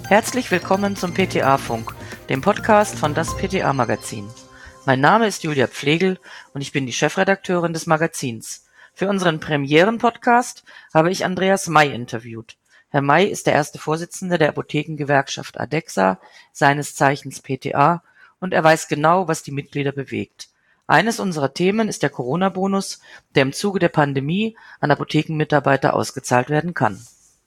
Herzlich willkommen zum PTA-Funk, dem Podcast von das PTA-Magazin. Mein Name ist Julia Pflegel und ich bin die Chefredakteurin des Magazins. Für unseren Premieren-Podcast habe ich Andreas May interviewt. Herr May ist der erste Vorsitzende der Apothekengewerkschaft ADEXA, seines Zeichens PTA, und er weiß genau, was die Mitglieder bewegt. Eines unserer Themen ist der Corona-Bonus, der im Zuge der Pandemie an Apothekenmitarbeiter ausgezahlt werden kann.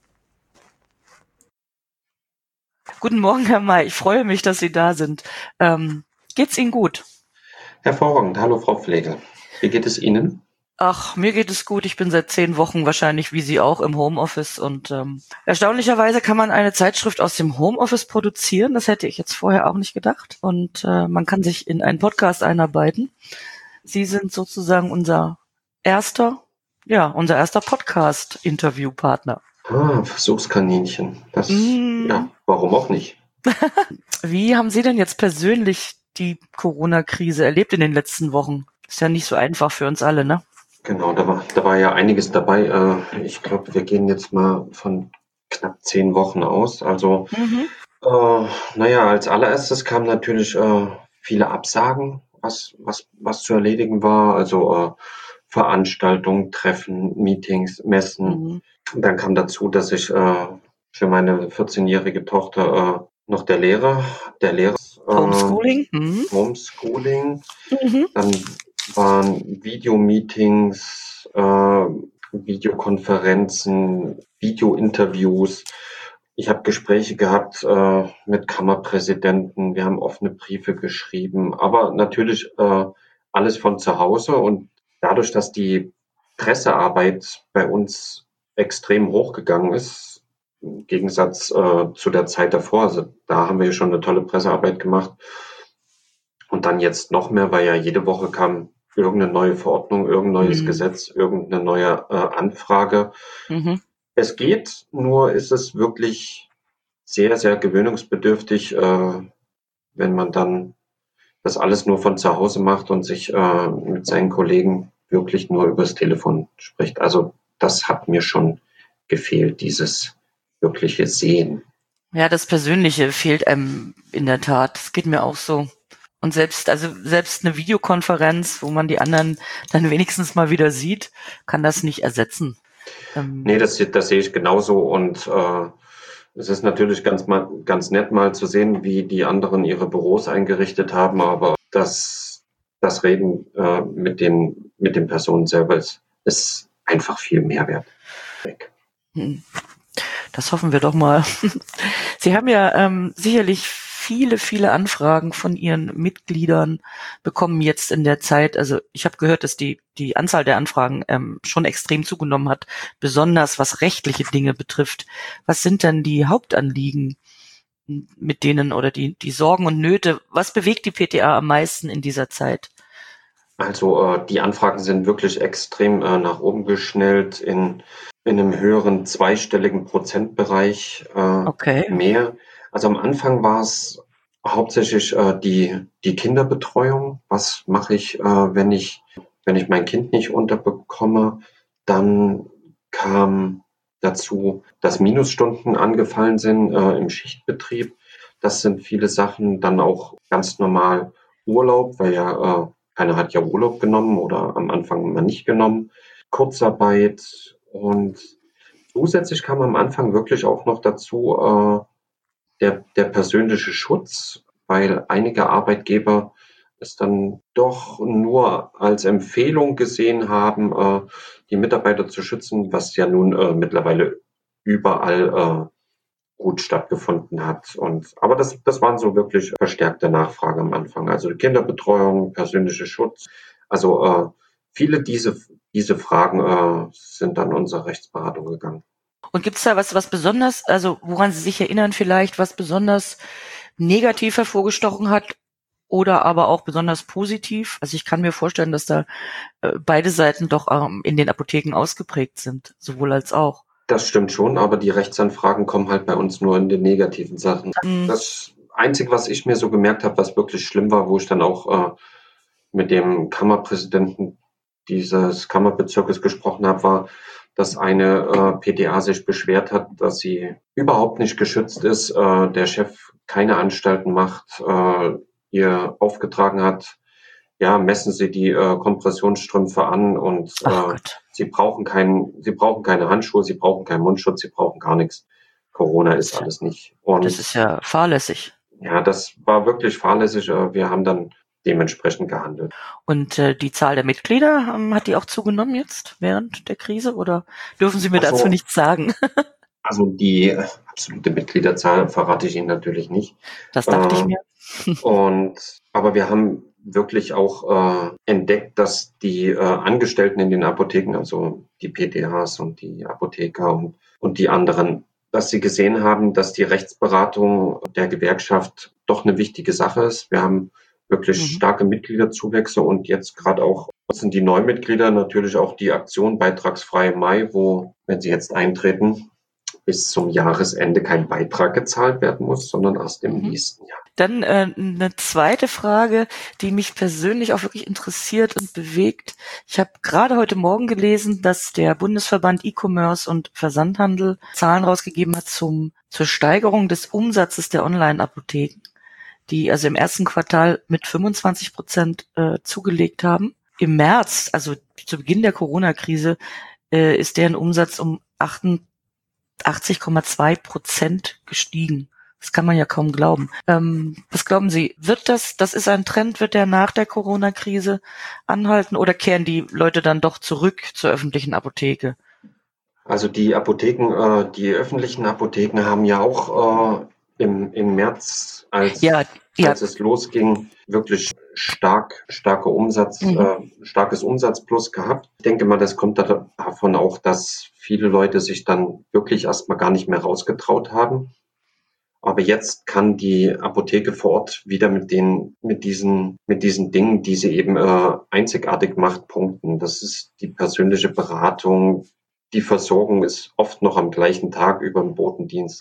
Guten Morgen, Herr May. Ich freue mich, dass Sie da sind. Geht's Ihnen gut? Hervorragend. Hallo, Frau Pflegel. Wie geht es Ihnen? Ach, mir geht es gut. Ich bin seit 10 Wochen wahrscheinlich wie Sie auch im Homeoffice und erstaunlicherweise kann man eine Zeitschrift aus dem Homeoffice produzieren. Das hätte ich jetzt vorher auch nicht gedacht. Und man kann sich in einen Podcast einarbeiten. Sie sind sozusagen unser erster Podcast-Interviewpartner. Versuchskaninchen. Ja, warum auch nicht? Wie haben Sie denn jetzt persönlich die Corona-Krise erlebt in den letzten Wochen? Ist ja nicht so einfach für uns alle, ne? Genau, da war ja einiges dabei. Ich glaube, wir gehen jetzt mal von knapp 10 Wochen aus. Also, als allererstes kamen natürlich viele Absagen, was zu erledigen war. Also Veranstaltungen, Treffen, Meetings, Messen. Dann kam dazu, dass ich für meine 14-jährige Tochter noch der Lehrer Homeschooling. Homeschooling. Dann waren Videomeetings, Videokonferenzen, Videointerviews. Ich habe Gespräche gehabt mit Kammerpräsidenten. Wir haben offene Briefe geschrieben, aber natürlich alles von zu Hause. Und dadurch, dass die Pressearbeit bei uns extrem hochgegangen ist, im Gegensatz zu der Zeit davor, also da haben wir schon eine tolle Pressearbeit gemacht. Und dann jetzt noch mehr, weil ja jede Woche kam irgendeine neue Verordnung, irgendein neues Gesetz, irgendeine neue Anfrage. Es geht, nur ist es wirklich sehr, sehr gewöhnungsbedürftig, wenn man dann das alles nur von zu Hause macht und sich mit seinen Kollegen wirklich nur übers Telefon spricht. Also das hat mir schon gefehlt, dieses wirkliche Sehen. Ja, das Persönliche fehlt einem in der Tat. Das geht mir auch so. Und selbst eine Videokonferenz, wo man die anderen dann wenigstens mal wieder sieht, kann das nicht ersetzen. Nee, das sehe ich genauso. Und es ist natürlich ganz nett mal zu sehen, wie die anderen ihre Büros eingerichtet haben, aber das Reden mit den Personen selber ist einfach viel Mehrwert. Das hoffen wir doch mal. Sie haben ja sicherlich viele Anfragen von Ihren Mitgliedern bekommen jetzt in der Zeit. Also ich habe gehört, dass die Anzahl der Anfragen schon extrem zugenommen hat, besonders was rechtliche Dinge betrifft. Was sind denn die Hauptanliegen, mit denen oder die Sorgen und Nöte? Was bewegt die PTA am meisten in dieser Zeit? Also die Anfragen sind wirklich extrem nach oben geschnellt in einem höheren zweistelligen Prozentbereich mehr. Also am Anfang war es hauptsächlich die Kinderbetreuung. Was mache ich, wenn ich mein Kind nicht unterbekomme? Dann kam dazu, dass Minusstunden angefallen sind im Schichtbetrieb. Das sind viele Sachen. Dann auch ganz normal Urlaub, weil ja keiner hat ja Urlaub genommen oder am Anfang mal nicht genommen. Kurzarbeit und zusätzlich kam am Anfang wirklich auch noch dazu der persönliche Schutz, weil einige Arbeitgeber es dann doch nur als Empfehlung gesehen haben, die Mitarbeiter zu schützen, was ja nun mittlerweile überall gut stattgefunden hat. Aber das waren so wirklich verstärkte Nachfragen am Anfang. Also Kinderbetreuung, persönlicher Schutz. Also viele diese Fragen sind an unsere Rechtsberatung gegangen. Und gibt's da was besonders, also woran Sie sich erinnern vielleicht, was besonders negativ hervorgestochen hat oder aber auch besonders positiv? Also ich kann mir vorstellen, dass da beide Seiten doch in den Apotheken ausgeprägt sind, sowohl als auch. Das stimmt schon, aber die Rechtsanfragen kommen halt bei uns nur in den negativen Sachen. Das Einzige, was ich mir so gemerkt habe, was wirklich schlimm war, wo ich dann auch mit dem Kammerpräsidenten dieses Kammerbezirkes gesprochen habe, war, dass eine PTA sich beschwert hat, dass sie überhaupt nicht geschützt ist, der Chef keine Anstalten macht, ihr aufgetragen hat, ja, messen Sie die Kompressionsstrümpfe an und Sie brauchen keine Handschuhe, Sie brauchen keinen Mundschutz, Sie brauchen gar nichts. Corona ist alles nicht. Und das ist ja fahrlässig. Ja, das war wirklich fahrlässig. Wir haben dann dementsprechend gehandelt. Und die Zahl der Mitglieder, hat die auch zugenommen jetzt während der Krise oder dürfen Sie mir dazu nichts sagen? Also die absolute Mitgliederzahl verrate ich Ihnen natürlich nicht. Das dachte ich mir. Aber wir haben wirklich auch entdeckt, dass die Angestellten in den Apotheken, also die PTAs und die Apotheker und die anderen, dass sie gesehen haben, dass die Rechtsberatung der Gewerkschaft doch eine wichtige Sache ist. Wir haben wirklich starke Mitgliederzuwächse und jetzt gerade auch sind die Neumitglieder natürlich auch die Aktion Beitragsfrei Mai, wo, wenn sie jetzt eintreten, bis zum Jahresende kein Beitrag gezahlt werden muss, sondern erst im nächsten Jahr. Dann eine zweite Frage, die mich persönlich auch wirklich interessiert und bewegt. Ich habe gerade heute Morgen gelesen, dass der Bundesverband E-Commerce und Versandhandel Zahlen rausgegeben hat zur Steigerung des Umsatzes der Online-Apotheken, die also im ersten Quartal mit 25% zugelegt haben. Im März, also zu Beginn der Corona-Krise, ist deren Umsatz um 80,2% gestiegen. Das kann man ja kaum glauben. Was glauben Sie, das ist ein Trend, wird der nach der Corona-Krise anhalten oder kehren die Leute dann doch zurück zur öffentlichen Apotheke? Also die Apotheken, die öffentlichen Apotheken haben ja auch im März, als es losging, wirklich starkes Umsatzplus gehabt. Ich denke mal, das kommt davon auch, dass viele Leute sich dann wirklich erstmal gar nicht mehr rausgetraut haben. Aber jetzt kann die Apotheke vor Ort wieder mit diesen Dingen, die sie eben einzigartig macht, punkten. Das ist die persönliche Beratung. Die Versorgung ist oft noch am gleichen Tag über den Botendienst.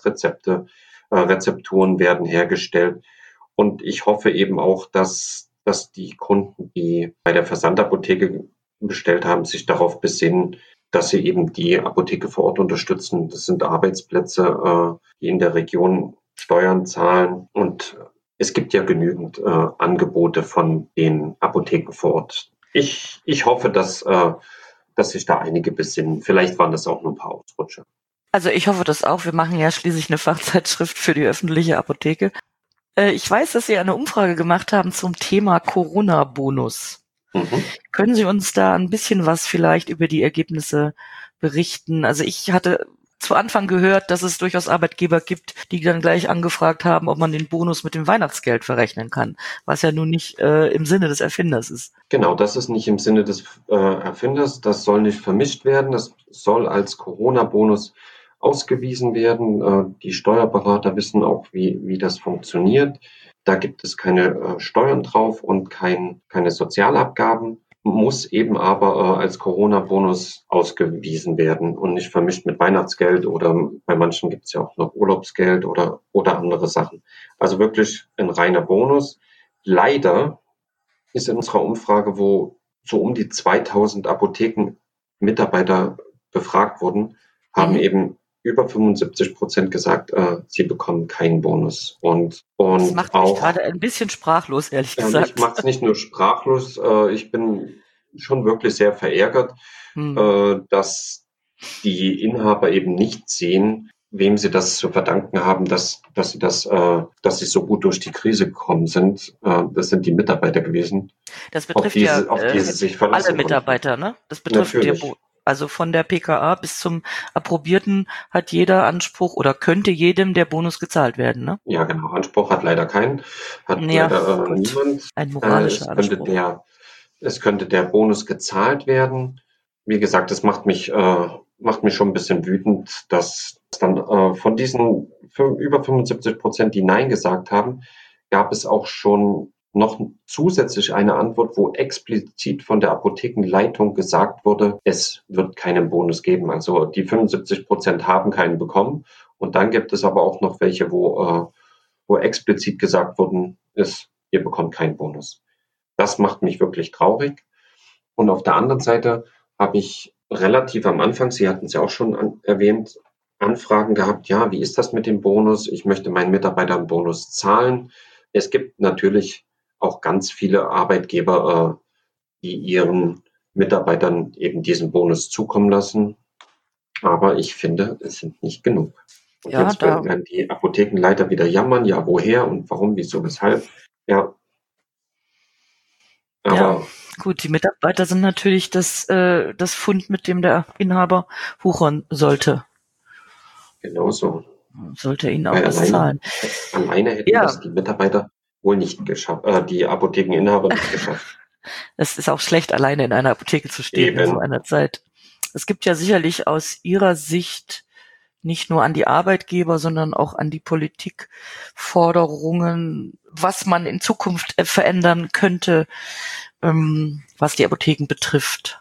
Rezepturen werden hergestellt. Und ich hoffe eben auch, dass die Kunden, die bei der Versandapotheke bestellt haben, sich darauf besinnen, dass sie eben die Apotheke vor Ort unterstützen. Das sind Arbeitsplätze, die in der Region Steuern zahlen. Und es gibt ja genügend Angebote von den Apotheken vor Ort. Ich hoffe, dass sich da einige besinnen. Vielleicht waren das auch nur ein paar Ausrutscher. Also ich hoffe das auch. Wir machen ja schließlich eine Fachzeitschrift für die öffentliche Apotheke. Ich weiß, dass Sie eine Umfrage gemacht haben zum Thema Corona-Bonus. Können Sie uns da ein bisschen was vielleicht über die Ergebnisse berichten? Also ich hatte zu Anfang gehört, dass es durchaus Arbeitgeber gibt, die dann gleich angefragt haben, ob man den Bonus mit dem Weihnachtsgeld verrechnen kann, was ja nun nicht im Sinne des Erfinders ist. Genau, das ist nicht im Sinne des Erfinders. Das soll nicht vermischt werden. Das soll als Corona-Bonus ausgewiesen werden. Die Steuerberater wissen auch, wie das funktioniert. Da gibt es keine Steuern drauf und keine Sozialabgaben, muss eben aber als Corona-Bonus ausgewiesen werden und nicht vermischt mit Weihnachtsgeld oder bei manchen gibt es ja auch noch Urlaubsgeld oder andere Sachen. Also wirklich ein reiner Bonus. Leider ist in unserer Umfrage, wo so um die 2000 Apothekenmitarbeiter befragt wurden, haben eben über 75% gesagt, sie bekommen keinen Bonus. Und das macht mich gerade ein bisschen sprachlos, ehrlich gesagt. Ich mache es nicht nur sprachlos, ich bin schon wirklich sehr verärgert, dass die Inhaber eben nicht sehen, wem sie das zu verdanken haben, dass sie so gut durch die Krise gekommen sind. Das sind die Mitarbeiter gewesen. Das betrifft auf die sie sich verlassen alle Mitarbeiter, ne? Das betrifft also von der PKA bis zum Approbierten hat jeder Anspruch oder könnte jedem der Bonus gezahlt werden, ne? Ja, genau. Anspruch hat leider keinen. Hat leider niemand. Ein moralischer Anspruch. Es könnte der Bonus gezahlt werden. Wie gesagt, es macht mich schon ein bisschen wütend, dass dann von diesen über 75%, die Nein gesagt haben, gab es auch schon noch zusätzlich eine Antwort, wo explizit von der Apothekenleitung gesagt wurde, es wird keinen Bonus geben. Also die 75% haben keinen bekommen. Und dann gibt es aber auch noch welche, wo explizit gesagt worden ist, ihr bekommt keinen Bonus. Das macht mich wirklich traurig. Und auf der anderen Seite habe ich relativ am Anfang, Sie hatten es ja auch schon erwähnt, Anfragen gehabt, ja, wie ist das mit dem Bonus? Ich möchte meinen Mitarbeitern einen Bonus zahlen. Es gibt natürlich auch ganz viele Arbeitgeber, die ihren Mitarbeitern eben diesen Bonus zukommen lassen. Aber ich finde, es sind nicht genug. Und ja, jetzt werden die Apothekenleiter wieder jammern, ja, woher und warum, wieso, weshalb. Ja. Aber ja, gut, die Mitarbeiter sind natürlich das Pfund, mit dem der Inhaber wuchern sollte. Genau so. Sollte ihnen auch was zahlen. Alleine hätten das die Mitarbeiter wohl nicht geschafft, die Apothekeninhaber nicht geschafft. Es ist auch schlecht, alleine in einer Apotheke zu stehen in so einer Zeit. Es gibt ja sicherlich aus Ihrer Sicht nicht nur an die Arbeitgeber, sondern auch an die Politik Forderungen, was man in Zukunft verändern könnte, was die Apotheken betrifft.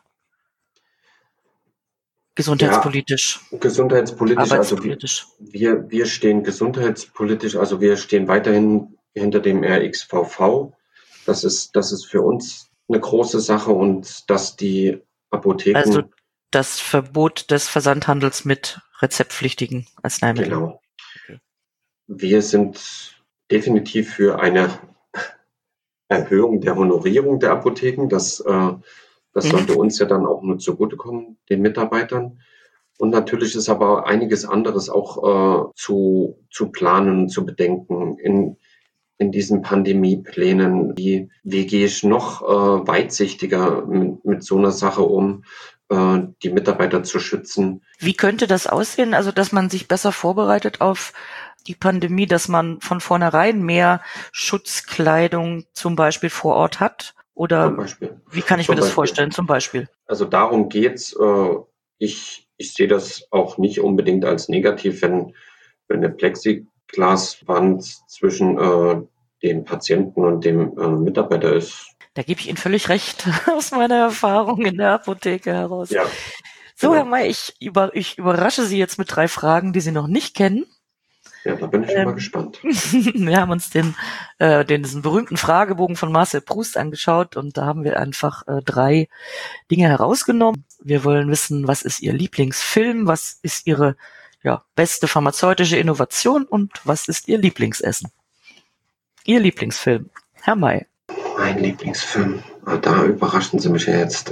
Gesundheitspolitisch. Ja, gesundheitspolitisch, also wir stehen gesundheitspolitisch, also wir stehen weiterhin hinter dem RxVV. Das ist für uns eine große Sache und dass die Apotheken... Also das Verbot des Versandhandels mit rezeptpflichtigen Arzneimitteln. Genau. Okay. Wir sind definitiv für eine Erhöhung der Honorierung der Apotheken. Das sollte uns ja dann auch nur zugutekommen, den Mitarbeitern. Und natürlich ist aber einiges anderes auch zu planen, zu bedenken in diesen Pandemieplänen. Wie gehe ich noch weitsichtiger mit so einer Sache um, die Mitarbeiter zu schützen? Wie könnte das aussehen? Also, dass man sich besser vorbereitet auf die Pandemie, dass man von vornherein mehr Schutzkleidung zum Beispiel vor Ort hat? Oder wie kann ich mir das vorstellen, zum Beispiel? Also darum geht's. Ich sehe das auch nicht unbedingt als negativ, wenn eine Plexiglaswand zwischen dem Patienten und dem Mitarbeiter ist. Da gebe ich Ihnen völlig recht, aus meiner Erfahrung in der Apotheke heraus. Ja, so, Herr May, ich überrasche Sie jetzt mit 3 Fragen, die Sie noch nicht kennen. Ja, da bin ich schon mal gespannt. Wir haben uns diesen berühmten Fragebogen von Marcel Proust angeschaut und da haben wir einfach 3 Dinge herausgenommen. Wir wollen wissen, was ist Ihr Lieblingsfilm, was ist Ihre beste pharmazeutische Innovation und was ist Ihr Lieblingsessen? Ihr Lieblingsfilm, Herr May. Mein Lieblingsfilm, da überraschen Sie mich ja jetzt.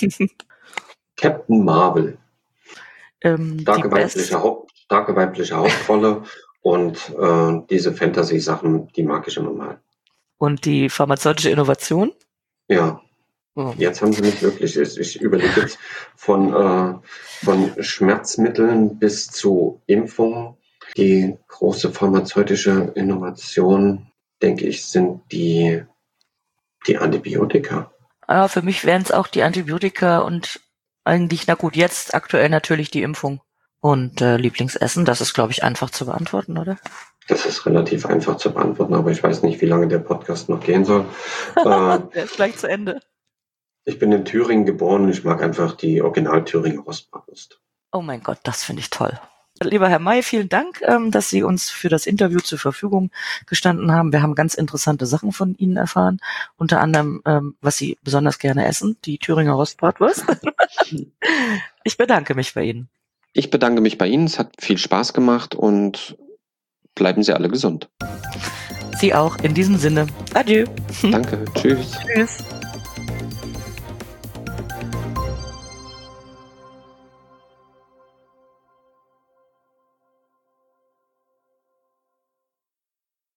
Captain Marvel. Starke weibliche Hauptrolle. Und diese Fantasy-Sachen, die mag ich immer mal. Und die pharmazeutische Innovation? Ja, Jetzt haben Sie mich wirklich. Ich überlege jetzt von Schmerzmitteln bis zu Impfungen. Die große pharmazeutische Innovation, denke ich, sind die Antibiotika. Ja, für mich wären es auch die Antibiotika und eigentlich, na gut, jetzt aktuell natürlich die Impfung. Und Lieblingsessen, das ist, glaube ich, einfach zu beantworten, oder? Das ist relativ einfach zu beantworten, aber ich weiß nicht, wie lange der Podcast noch gehen soll. Der ist gleich zu Ende. Ich bin in Thüringen geboren und ich mag einfach die Original-Thüringer Rostbratwurst. Oh mein Gott, das finde ich toll. Lieber Herr May, vielen Dank, dass Sie uns für das Interview zur Verfügung gestanden haben. Wir haben ganz interessante Sachen von Ihnen erfahren. Unter anderem, was Sie besonders gerne essen, die Thüringer Rostbratwurst. Ich bedanke mich bei Ihnen. Ich bedanke mich bei Ihnen. Es hat viel Spaß gemacht und bleiben Sie alle gesund. Sie auch. In diesem Sinne. Adieu. Danke. Tschüss. Tschüss.